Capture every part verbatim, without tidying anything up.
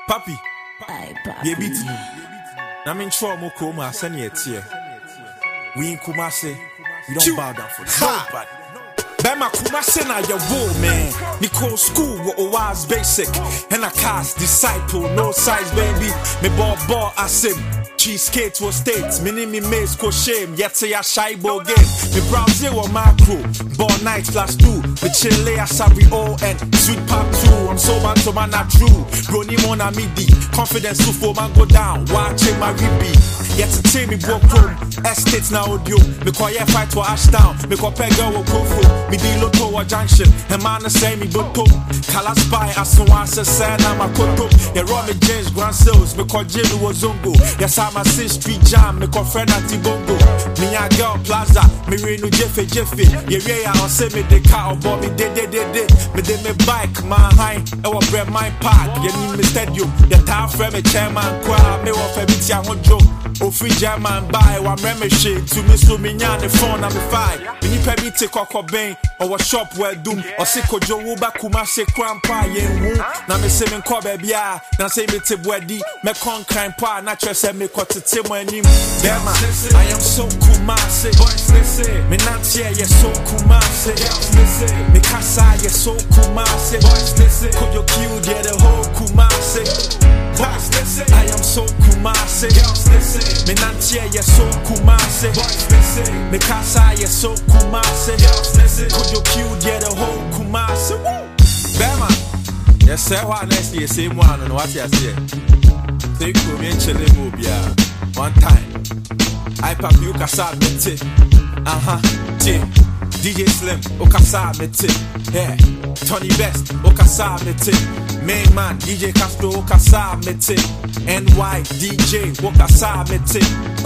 Papi, ye beat me. Na min tro mo ko ma send ye tie. We in Kumasi, we don't bow down for nobody. Bema Kumasi na your wool, man. Nicole school what was basic. And a cast disciple, no size baby. Me ball ball asim. Cheesecake was states, mini me maze ko shame, yet say a shy ball game. Me brown zero macro, ball night plus two. Me chile a savvy O and sweet pop two. I'm so bad to man not true. Brony mona midi, confidence to for man go down. Watching my ribby. Yet to take me broke home, estates now audio. Me call ye fight to Ashtown, me call pega wo go for. Me deal to a junction, and man say me boto. Kala spy as no answer said I'm a koto. Ye raw me James Grand Sales, me call Jilu was zongo. Yes, I'm a six street jam, me call friend at Tibongo. Me a girl plaza, me reno Jeffy Jeffy. Ye rea on say me the car or me de de de de. Me de me bike, my high, I will bread my park. Ye need me stadium, ye town friend me chairman crowd, me want for me tia one joke. O free German buy one remember shit to me so me nyan the phone I'm five. Me ni pe me take a bang or shop where doom or siko jo wo ba Kumasi crampa yen wu. Na me say me call baby ah, na say me te body me con crime pa na tre say me got to te mo anim. Bema, I am so Kumasi. Boys listen, me not here ye so Kumasi. Listen, me kasa ye so Kumasi. Boys listen, could you kill the whole Kumasi? Boys listen, I am so Kumasi. Listen. Me nantie ye so Kumasi. Me kasa ye so Kumasi. Could you kill the whole Kumasi? Bema, yes sir, what next year same one and what you say. Take to me and chile mobia. One time, I pop you kasa mete. Uh-huh, T. D J Slim, okasa mete. Yeah, Tony Best, okasa mete. Main man, D J Castro, okasa mete. N Y D J, okasa mete.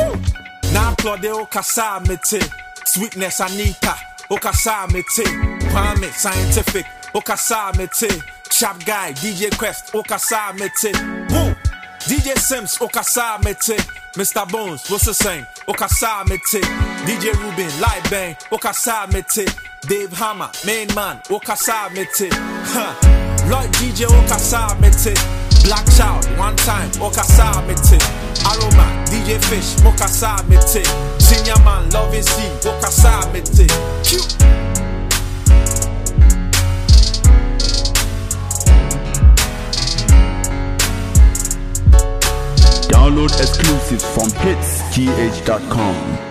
Now Claude, okasa mete. Sweetness Anita, okasa mete. Kwame Scientific, okasa mete. Sharp Guy, D J Quest, okasa mete. Woo! D J Sims, okasa mete. Mister Bones, what's the same? Okasa mete. D J Ruben, Light Bang, okasa mete. Dave Hammer, Main Man, okasa mete. Huh. Lloyd D J, okasa mete. Black Child, one time, okasa mete. Aroma, D J Fish, okasa mete. Senior Man, Love and See, okasa mete. Cute. Download exclusives from hits g h dot com.